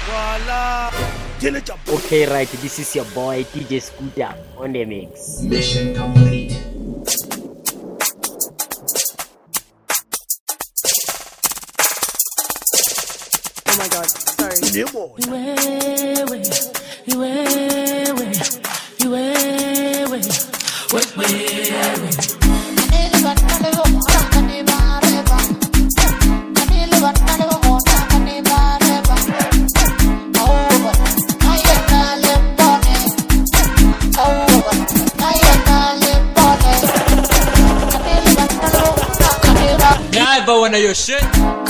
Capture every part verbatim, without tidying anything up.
Okay, right, this is your boy D J Scooter on the mix. Mission complete. Oh my god, sorry. But when you shit,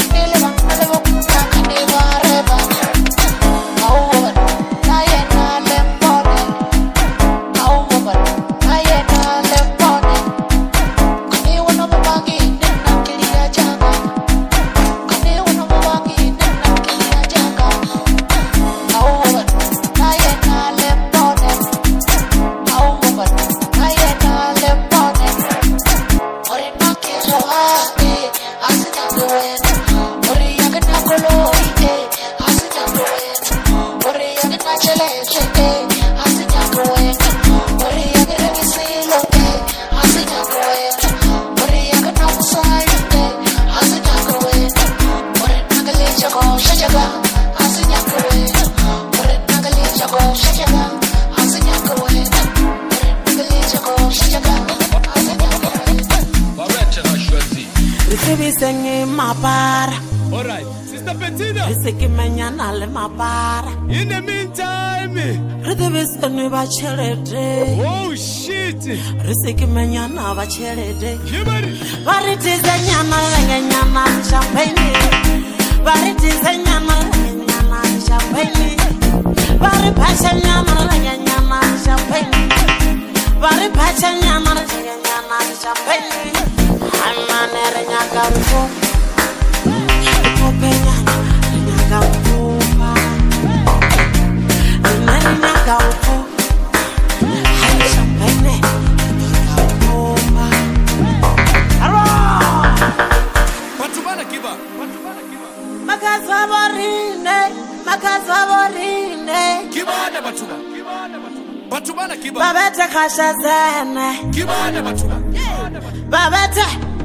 in the meantime, oh shit, Babette Kashazane Babette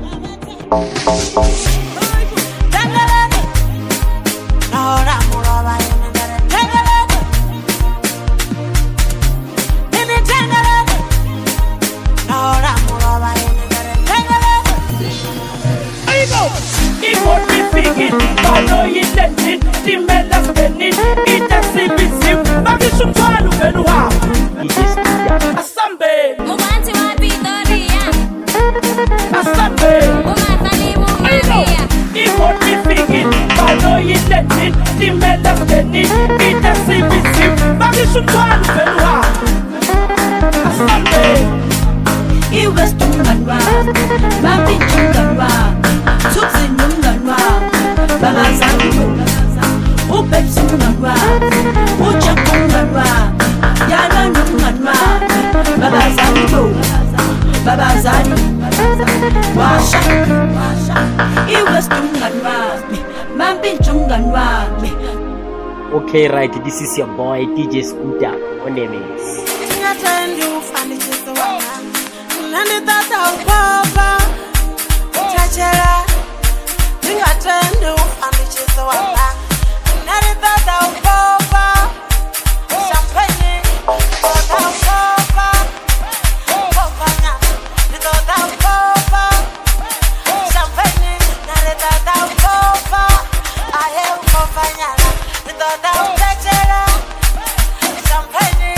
Nora Murava Nora Murava There you go! It won't be speaking, but no intention. The men are spending, it has been visible. But it's some fun to know how. Asambe Muganti wa Victoria Asambe Mugatali Mugaria It won't be speaking, but no intention. The men are spending, it has been visible. But it's some fun to know how. Asambe It was too much. Babi Chunganwa, Tuxi Nunganwa, Baba Zango, Upep Sunganwa, Ucha Kunganwa, Yana Nunganwa, Baba Zango, Baba Zani, Washa, It was Tunganwa, Babi Chunganwa. Okay, right, this is your boy D J Scooter on the mix. Nani tata upapa Chachera Tinga tende ufandi chizo wala Nani tata upapa Champagne Tata upapa Upapanya Tata upapa Champagne Nani tata upapa Aye upapanya Tata upachera Champagne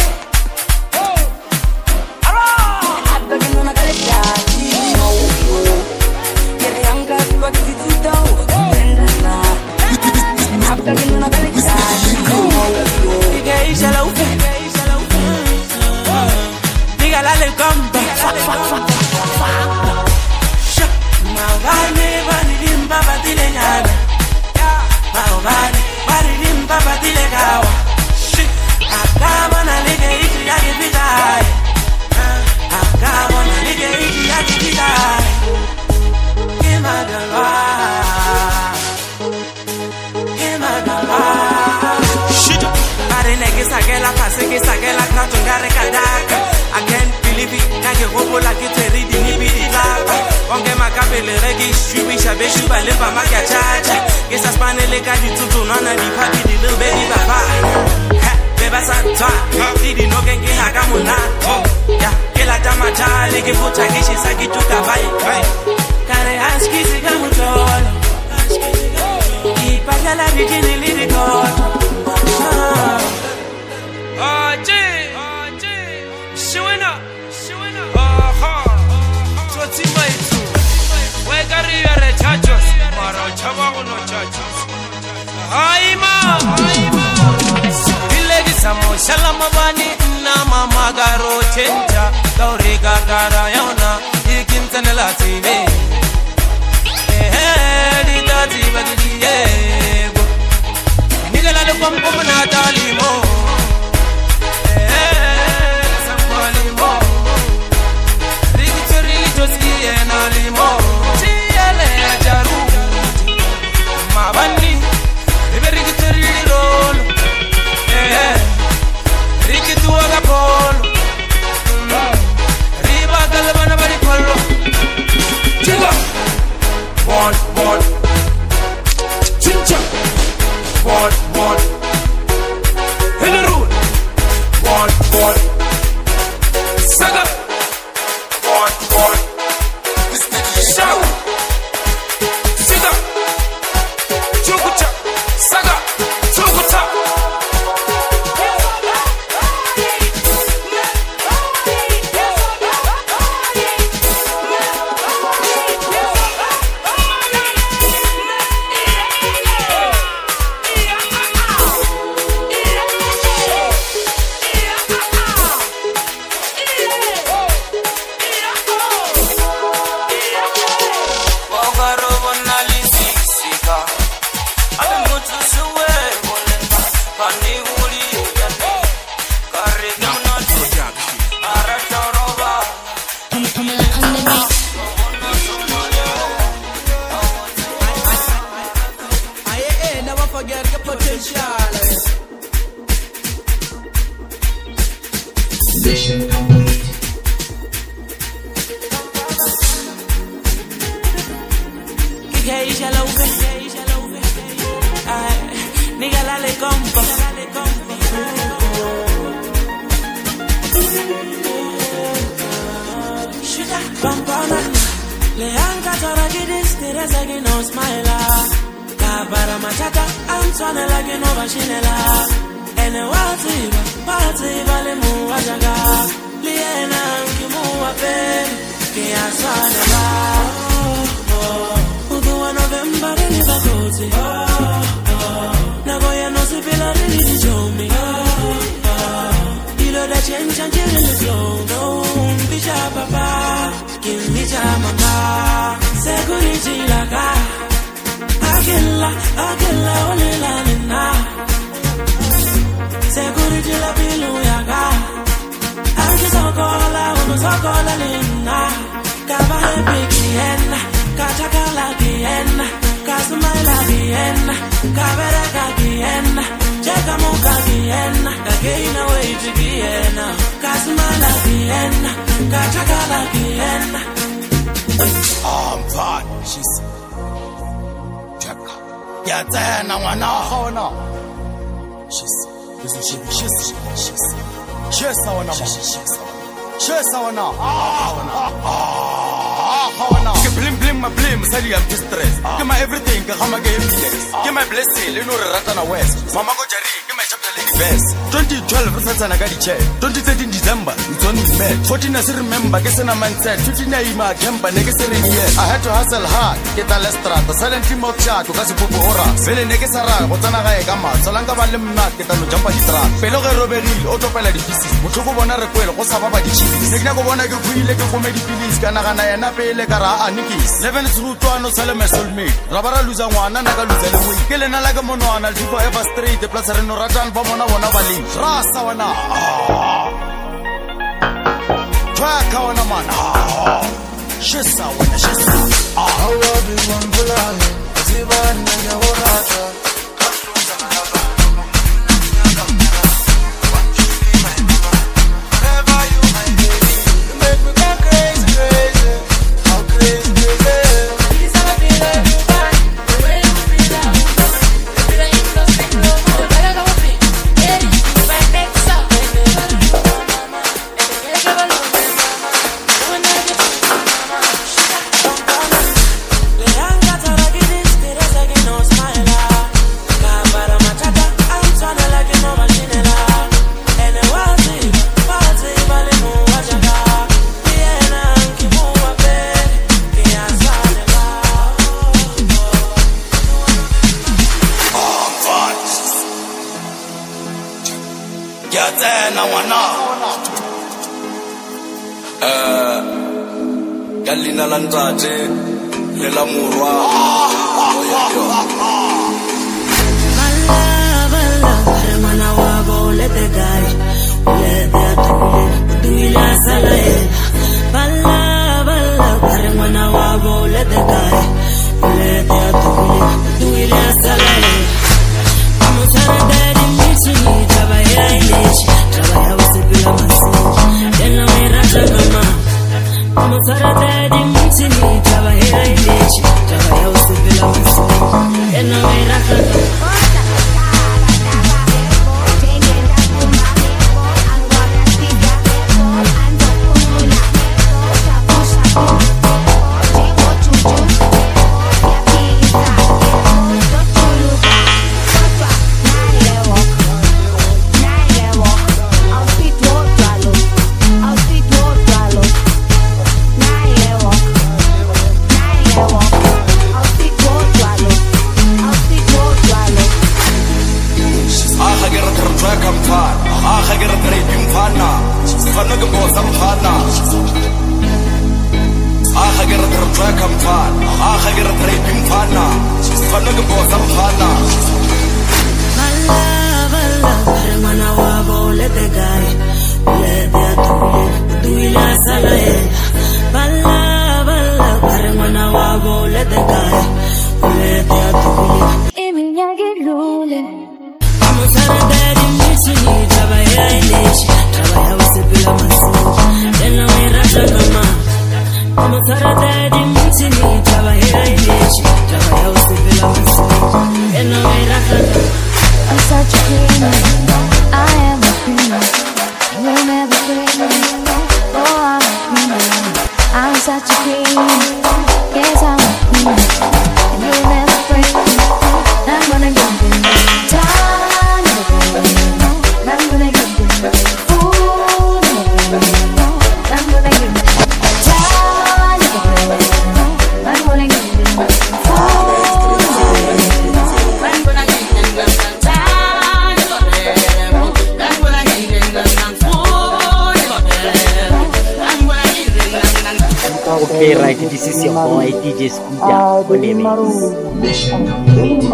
la pase ke sakela khato ngare kadaka I can't believe it nake gopola ke tsere di nibi di tlapa onke makapele re ke shubisha be shuba le ba maka chacha ke sa spanele ka ditutsu nona di phabi di little baby baba ha be ba sa twa di di no ke ke ha ka mona ya ke la tamatale ke futha ke shisa ke tuka bai kare aski siga mutolo Ipagala dijini lirikoto Aje Aje Shiwena Shiwena Aha Toti maitu Wegari yare chachos Mara chama uno chachos Haima Haima Ilegi samo shalama bani Na mama garo chenja Gauri gagara yauna Ikintane la T V Nigga la pom pom na dalimo eh sambalimo Rigi rigi toski na limo tiele jaru mabani rigi rigi rolo eh rigi tuaga polo riba galbana bari polo chiga one one chincha one one in the road one one saga one one shout siga chukucha saga chukucha Mission complete. Nigga la le compo Sugar pampana Le anka tora gidis Teresa que no smile Kabara machata I'm tryna like you know bashinela Ene watiba Watiba le muwa jaga Liena anki muwa pen Ki aswane ba Uduwa November Deni bakoti Nagoya no se feel like really show me. You know that change and kill in the flow. Don't be shy, papa. Give me time, mama. Security laga. Akilla, akilla, only lanina. Security la pilu yaga. Anki sokola, uno sokola lina. Kaba happy kiena, kachakala kiena. Kasumala kiena, kabereka kiena, cheka muka kiena, kageina weiti kiena, kasumala kiena, kachakala kiena. I'm fine, she's cheka. Yatena wana hona. She's she's she's she's she's wana she's she's wana ah blim blim my blim sali I'm distressed give my everything give my game give my blessing you know ratana west mama go jari give my chapter like verse twenty twelve resatana ka di chair twenty thirteen December it's on me fourteen I still remember ke sena mindset fifteen I ima kemba ne ke sere here I had to hustle hard get a lestrata silently mo chat ka se popo ora vele ne ke sara go tsana ga e ka ma tsolanga ba le mna ke tano jumpa di tra pelo ge roberile o topela di pieces motho go bona re kwele go sa ba ba di chips se ke go bona ke buile ke go me di pills kana kana yena pele ka ra anikis eleven Rutwano sale my soulmate Rabara luza ngwana na ka luza le we ke lena la ka monwana le forever straight plus re no ratan ba mona bona ba le rasa wana Twaka wana man Shisa wana shisa How love is one bulale Zibani ya horata ya tsena ngwana eh ya lina la ntate le la morwa Mana wabo let the guy let the do ila salay balla balla kare mana wabo let the guy let the do ila salay amusara daddy mitini tabaya ilish tabaya usipila masi tena mera chagama amusara daddy mitini tabaya ilish tabaya usipila masi tena mera chagama Okay, right, this is your boy D J Scooter. Mission complete.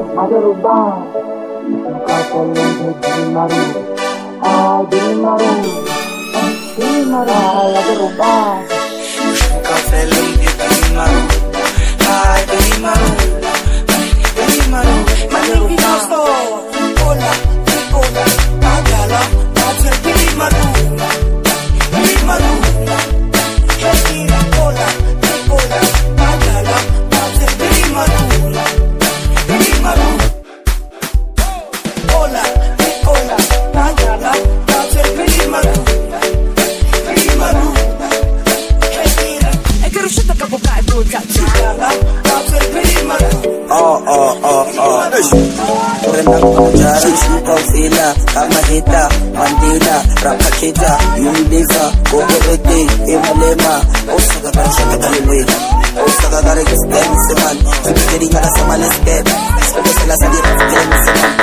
Kamahita, Mandela, Rakakita, Unidiva, Goborete, Emalema, Osaka Shaka Daliwe, Osaka Darek Stem Seman, Getting at a Samala step, Special as a little Seman,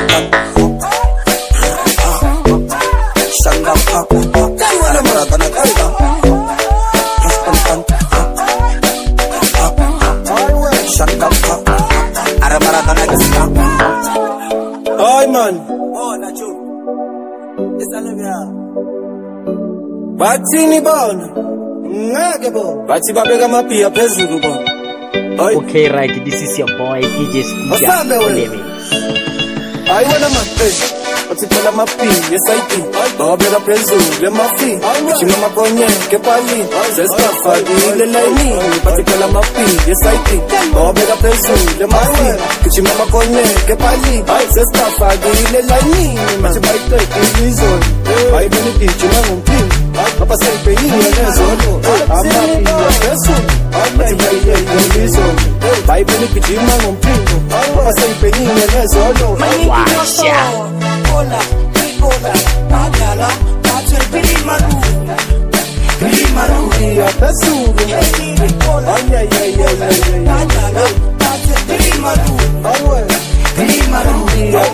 Shanga Pop, Maratana Kaiba, Shanga Pop, Aramaratana Kaiba. Oi man, Batini bon, ngake bon. Bati babeka mapia phezulu bon. Okay, right, this is your boy D J Scooter. I wanna my face. Bati pala mapi, yes I do. Babeka phezulu le mafi. Chima makonye ke pali. Zesta fadi le laini. Bati pala mapi, yes I do. Babeka phezulu le mafi. Chima makonye ke pali. Zesta fadi le laini. Bati baita ilizon. Ai bini chima ngumpi. Papa say pe ni nezolo. Amapi ya phezulu. Bati baita ilizon. Ai bini chima ngumpi. Papa say pe ni nezolo. Washa. Hola, hola, Magala, that's a pretty maru. Pretty maru, ya phezulu. Hola, yeah, yeah, yeah, yeah, yeah. Magala, that's a pretty maru. Awe, pretty maru. ya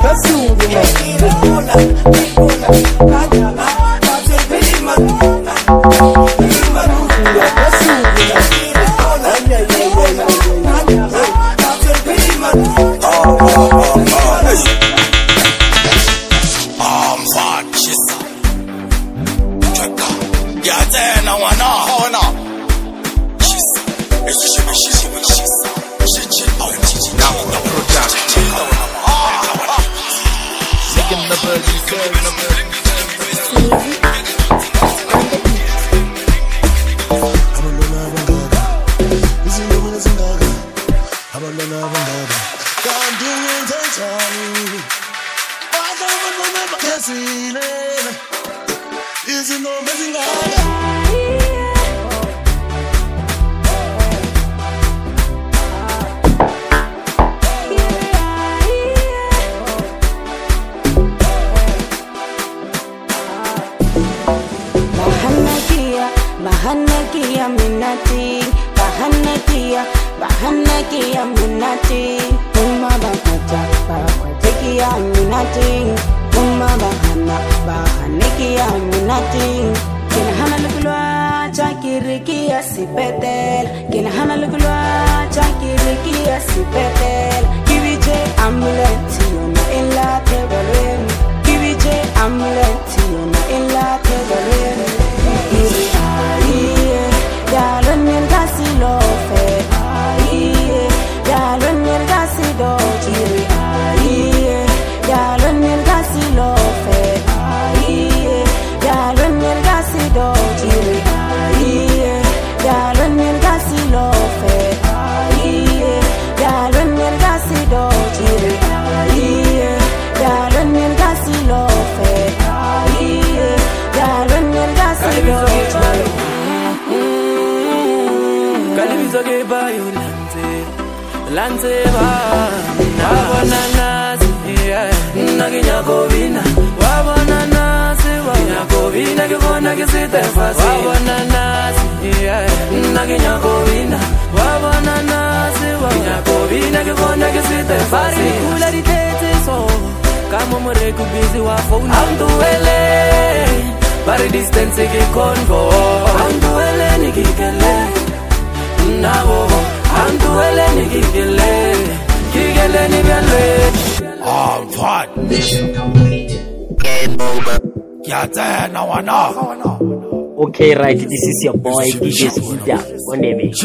Okay, right, this is your boy D J Scooter. What name is?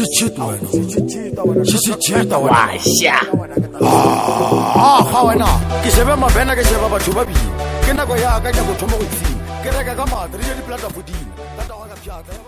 Washa. Ah, how na? Ke sheba mabena ke sheba batho ba bile. Ke nako ya ka ya go thoma go tsima. Ke reka ka matri le plata fodile. Tata wa ka pjata.